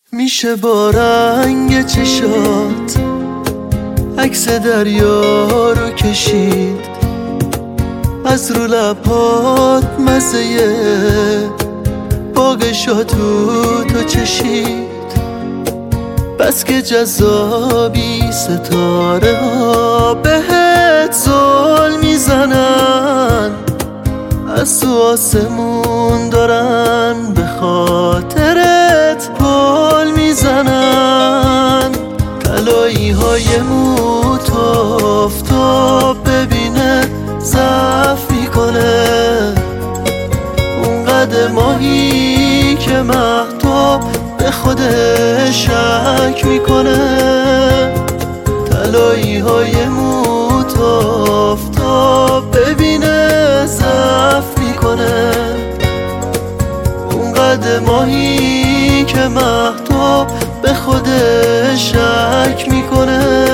میشه با رنگ چشات عکس دریا رو کشید، از رو لبات مزه باغ شاتو تو چشید. بس که جذابی ستاره ها بهت زل میزنن، از تو آسمون دارن به خاطرت پل میزنن. طلایی های موت آفتاب ببینه ضعف میکنه، اون قد ماهی که مهتاب به خودش شک میکنه. طلایی های موت آفتاب ببینه ضعف میکنه، اون قد ماهی که مهتاب به خودش شک میکنه.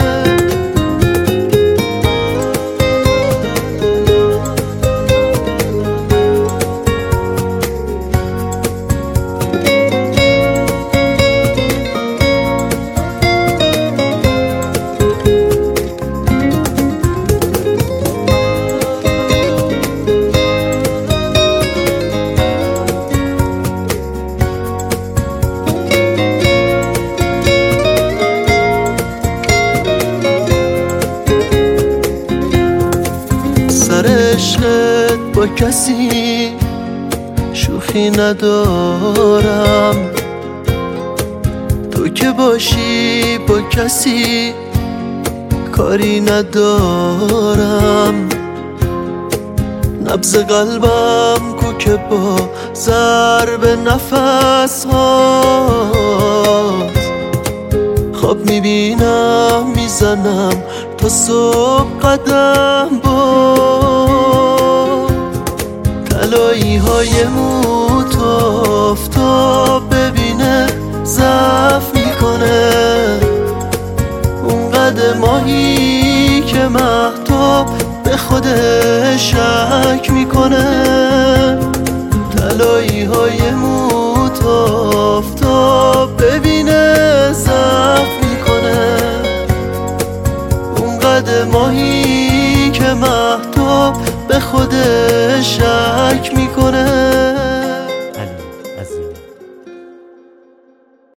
سر عشقت با کسی شوخی ندارم، تو که باشی با کسی کاری ندارم. نبض قلبم کو که با ضرب نفس هاست، خواب میبینم میزنم تا صبح قدم باز. طلایی های موت آفتاب ببینه ضعف میکنه، اون قد ماهی که مهتاب به خودش شک میکنه. طلایی های موت آفتاب ببینه ضعف میکنه، اون قد ماهی که مهتاب به خودش شک میکنه.